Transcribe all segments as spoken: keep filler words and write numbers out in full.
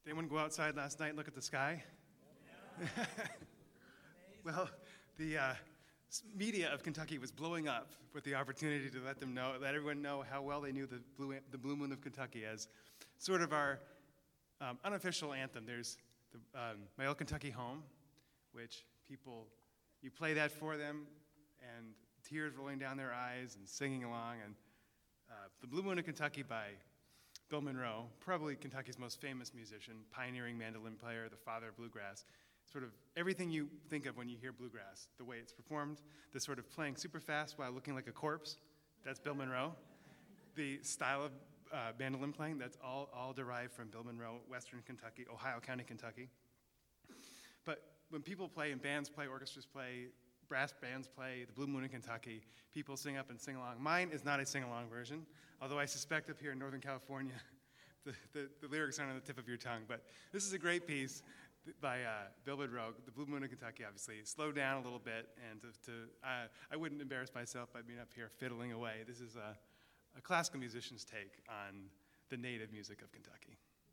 Did anyone go outside last night and look at the sky? Well, the uh, media of Kentucky was blowing up with the opportunity to let them know, let everyone know how well they knew the Blue, the Blue Moon of Kentucky as sort of our um, unofficial anthem. There's the, um, My Old Kentucky Home, which people, you play that for them, and tears rolling down their eyes and singing along. And uh, The Blue Moon of Kentucky by Bill Monroe, probably Kentucky's most famous musician, pioneering mandolin player, the father of bluegrass. Sort of everything you think of when you hear bluegrass, the way it's performed, the sort of playing super fast while looking like a corpse, that's Bill Monroe. The style of uh, mandolin playing, that's all, all derived from Bill Monroe, Western Kentucky, Ohio County, Kentucky. But when people play and bands play, orchestras play, brass bands play, the Blue Moon in Kentucky, people sing up and sing along. Mine is not a sing-along version, although I suspect up here in Northern California, the, the, the lyrics aren't on the tip of your tongue. But this is a great piece by uh, Bill Monroe, the Blue Moon of Kentucky, obviously. Slow down a little bit, and to, to uh, I wouldn't embarrass myself by being up here fiddling away. This is a, a classical musician's take on the native music of Kentucky.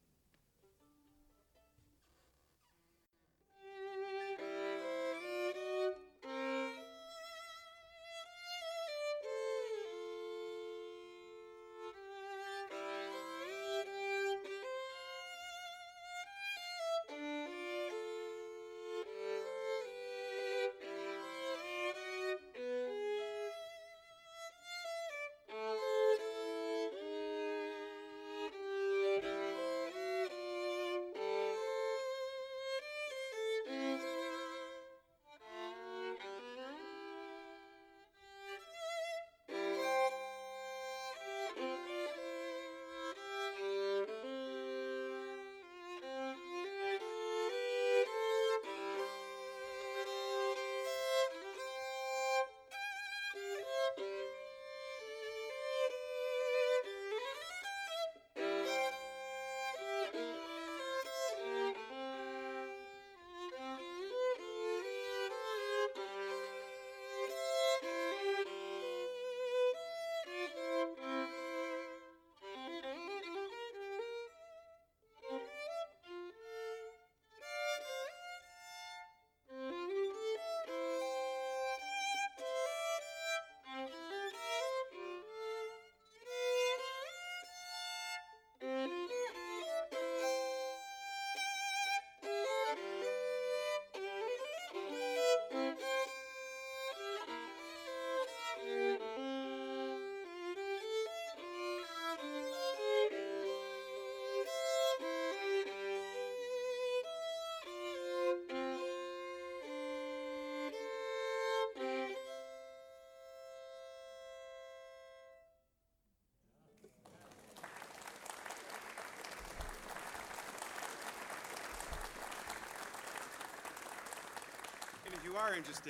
And if you are interested,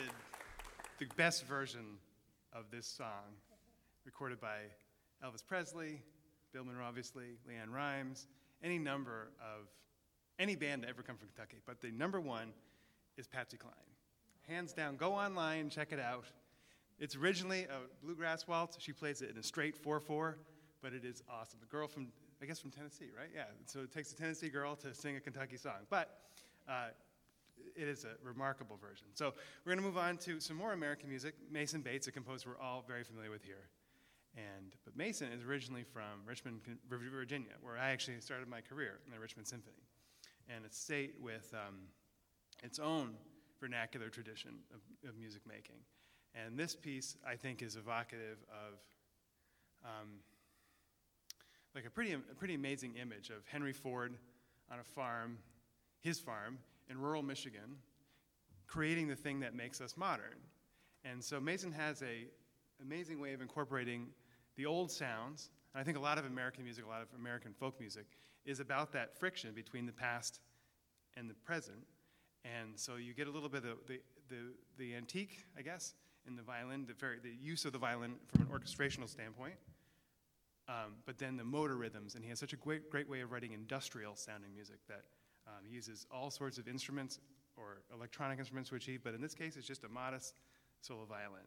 the best version of this song, recorded by Elvis Presley, Bill Monroe, obviously, LeAnn Rimes, any number of, any band to ever come from Kentucky, but the number one is Patsy Cline. Hands down, go online, check it out. It's originally a bluegrass waltz. She plays it in a straight four four, but it is awesome. The girl from, I guess from Tennessee, right? Yeah, so it takes a Tennessee girl to sing a Kentucky song. But uh, it is a remarkable version. So we're going to move on to some more American music. Mason Bates, a composer we're all very familiar with here. And, but Mason is originally from Richmond, Virginia, where I actually started my career in the Richmond Symphony. And it's a state with um, its own vernacular tradition of, of music making. And this piece, I think, is evocative of um, like a pretty, a pretty amazing image of Henry Ford on a farm, his farm, in rural Michigan, creating the thing that makes us modern. And so Mason has a amazing way of incorporating the old sounds, and I think a lot of American music, a lot of American folk music, is about that friction between the past and the present. And so you get a little bit of the, the, the antique, I guess, in the violin, the, very, the use of the violin from an orchestrational standpoint, um, but then the motor rhythms, and he has such a great, great way of writing industrial-sounding music that um, he uses all sorts of instruments or electronic instruments to achieve, but in this case, it's just a modest solo violin.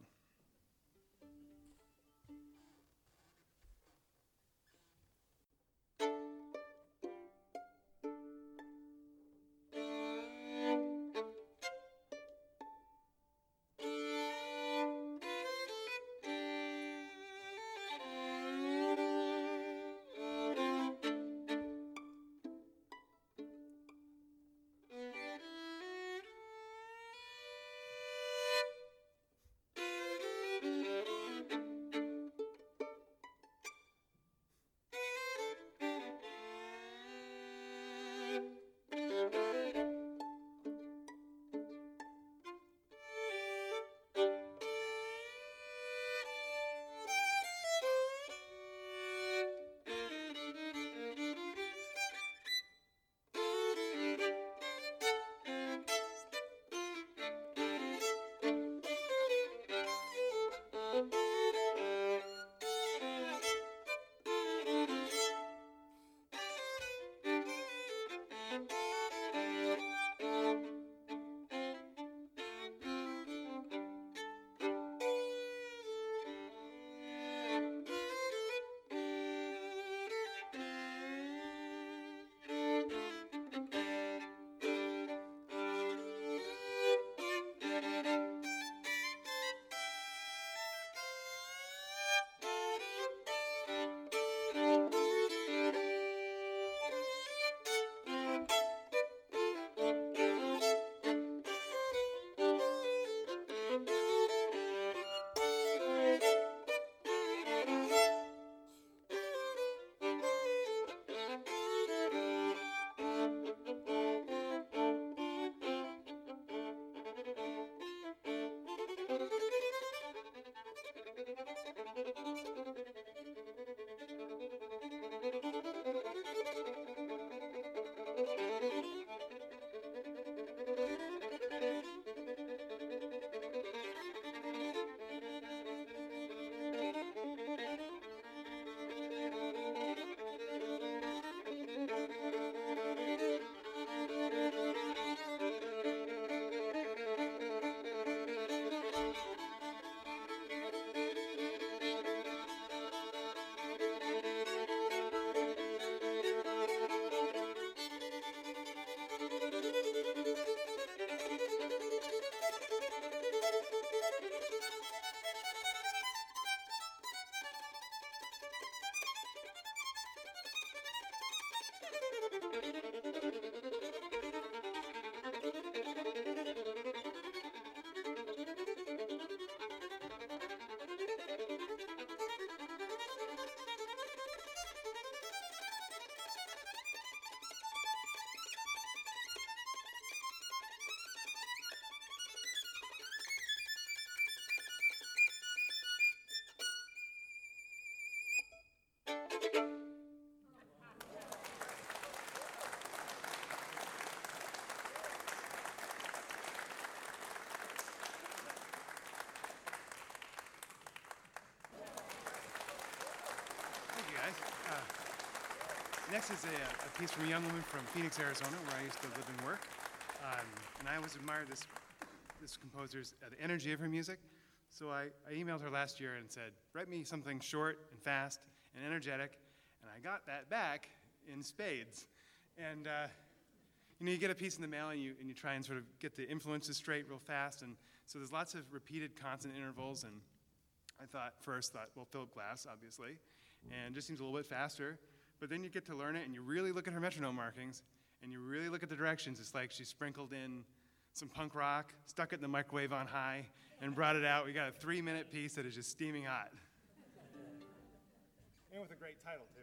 Thank you, guys. Uh, next is a, a piece from a young woman from Phoenix, Arizona, where I used to live and work. Um, and I always admired this, this composer's, uh, the energy of her music. So I, I emailed her last year and said, write me something short and fast and energetic. And I got that back in spades. And uh, you know, you get a piece in the mail and you, and you try and sort of get the influences straight real fast. And so there's lots of repeated consonant intervals. And I thought, first thought, well, Philip Glass, obviously. And it just seems a little bit faster. But then you get to learn it and you really look at her metronome markings and you really look at the directions. It's like she sprinkled in some punk rock, stuck it in the microwave on high, and brought it out. We got a three-minute piece that is just steaming hot. And with a great title, too.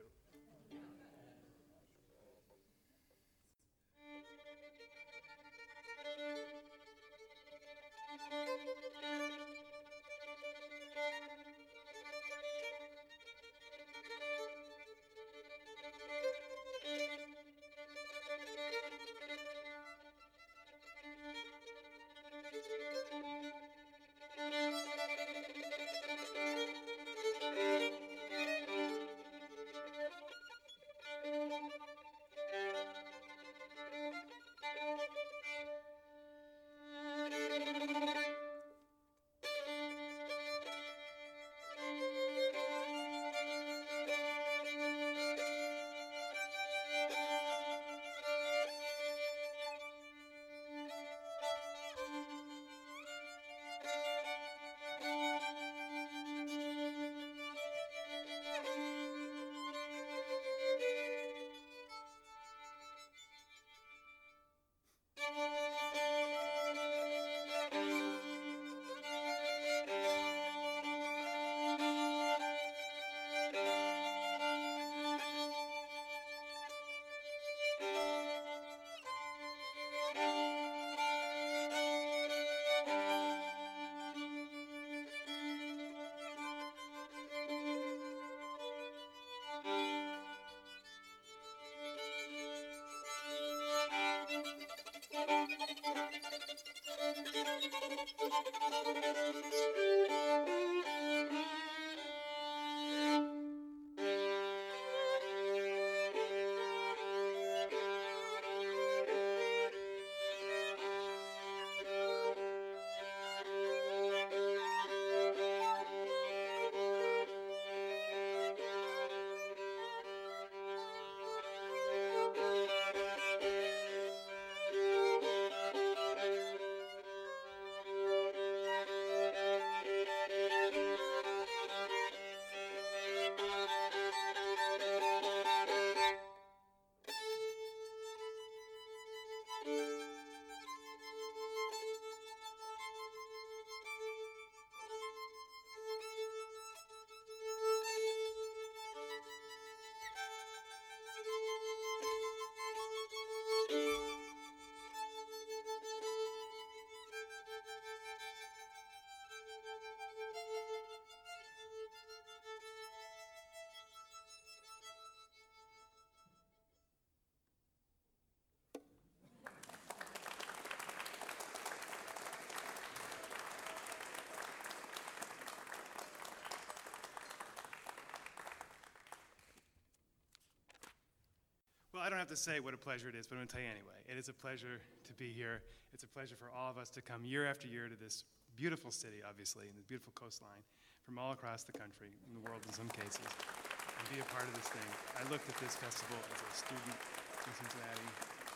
Well, I don't have to say what a pleasure it is, but I'm going to tell you anyway. It is a pleasure to be here. It's a pleasure for all of us to come year after year to this beautiful city, obviously, and this beautiful coastline from all across the country, in the world in some cases, and be a part of this thing. I looked at this festival as a student in Cincinnati,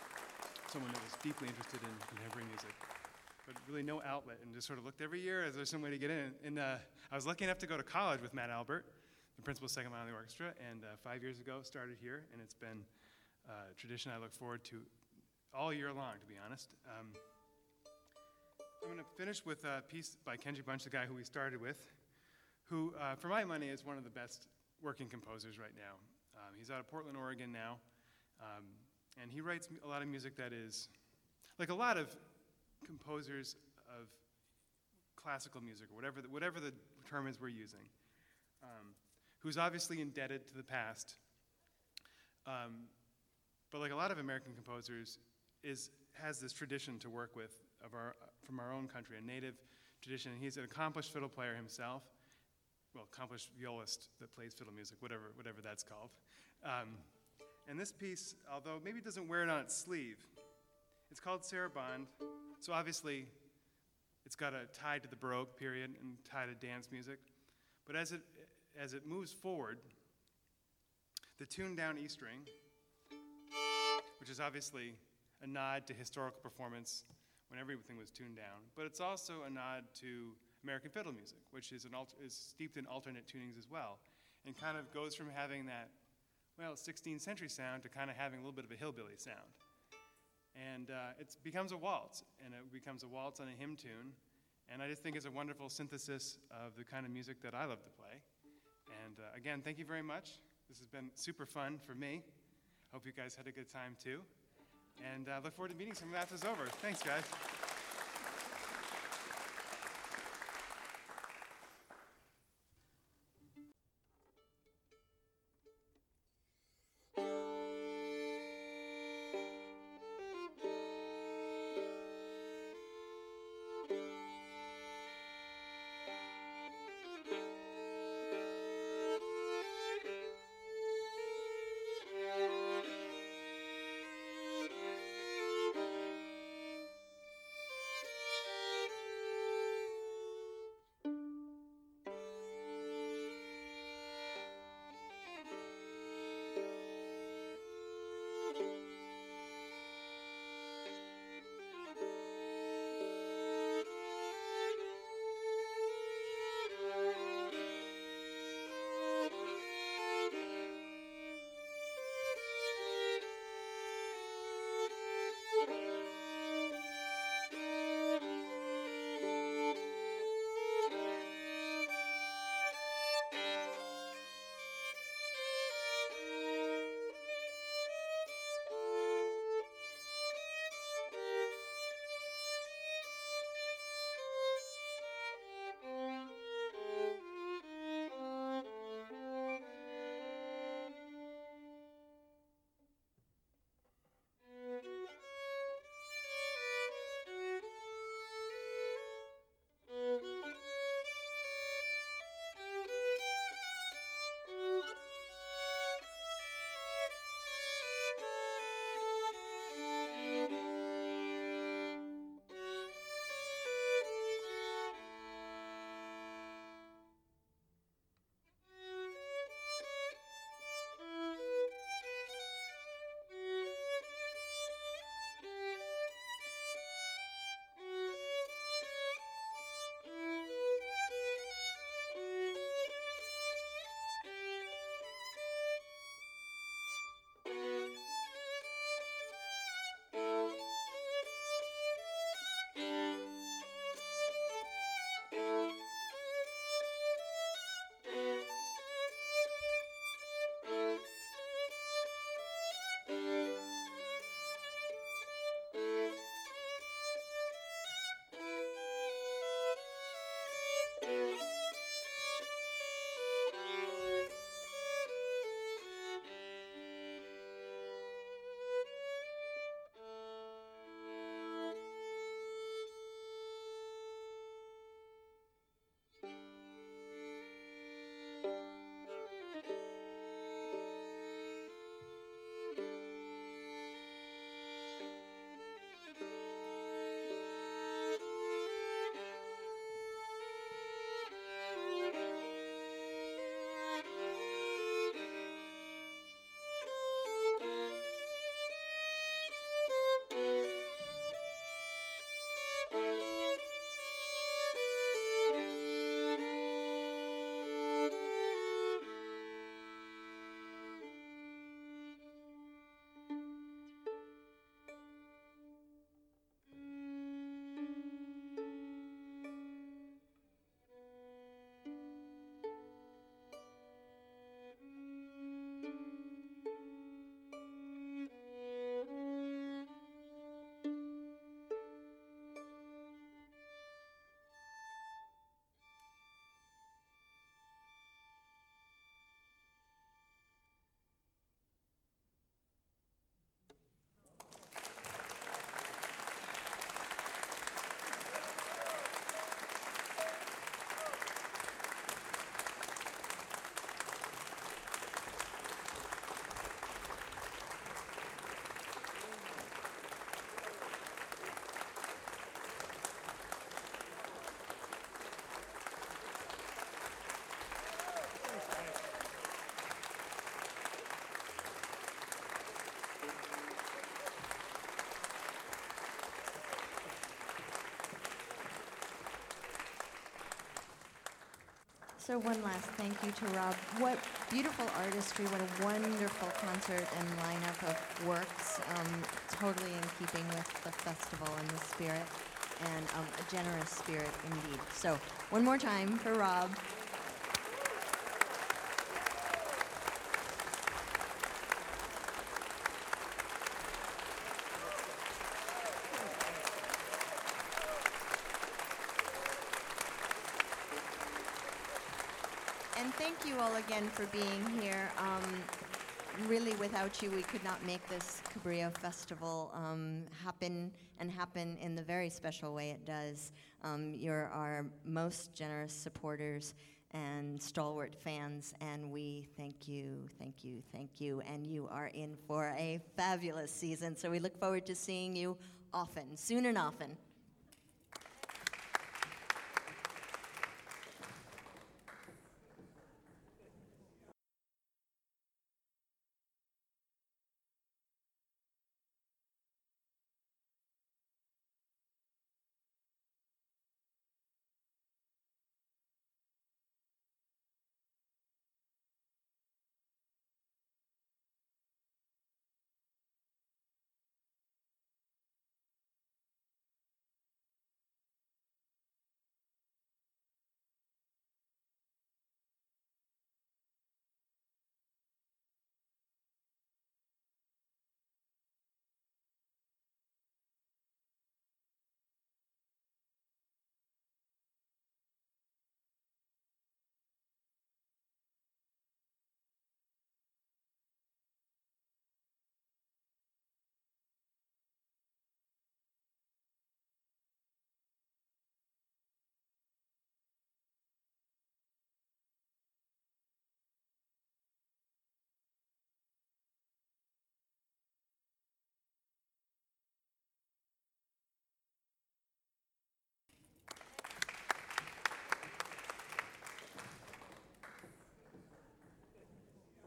someone that was deeply interested in contemporary music, but really no outlet, and just sort of looked every year as there's some way to get in. And uh, I was lucky enough to go to college with Matt Albert, the principal of Second Violin of the Orchestra, and uh, five years ago started here, and it's been uh, tradition I look forward to all year long, to be honest. Um, I'm going to finish with a piece by Kenji Bunch, the guy who we started with, who, uh, for my money, is one of the best working composers right now. Um, he's out of Portland, Oregon now, um, and he writes a lot of music that is, like a lot of composers of classical music, or whatever the, whatever the term is we're using, um, who's obviously indebted to the past, um, but like a lot of American composers, is has this tradition to work with of our from our own country, a native tradition. He's an accomplished fiddle player himself, well, accomplished violist that plays fiddle music, whatever whatever that's called. Um, and this piece, although maybe it doesn't wear it on its sleeve, it's called Sarabande. So obviously, it's got a tie to the Baroque period and tie to dance music. But as it as it moves forward, the tuned down E string, which is obviously a nod to historical performance when everything was tuned down, but it's also a nod to American fiddle music, which is, an alter, is steeped in alternate tunings as well, and kind of goes from having that, well, sixteenth century sound to kind of having a little bit of a hillbilly sound. And uh, it becomes a waltz, and it becomes a waltz on a hymn tune, and I just think it's a wonderful synthesis of the kind of music that I love to play. And uh, again, thank you very much. This has been super fun for me. Hope you guys had a good time too. And I uh, look forward to meeting some of you after it's over. Thanks, guys. So one last thank you to Rob. What beautiful artistry, what a wonderful concert and lineup of works, um, totally in keeping with the festival and the spirit, and um, a generous spirit indeed. So one more time for Rob. And thank you all again for being here. Um, really, without you, we could not make this Cabrillo Festival um, happen and happen in the very special way it does. Um, you're our most generous supporters and stalwart fans, and we thank you, thank you, thank you. And you are in for a fabulous season, so we look forward to seeing you often, soon and often.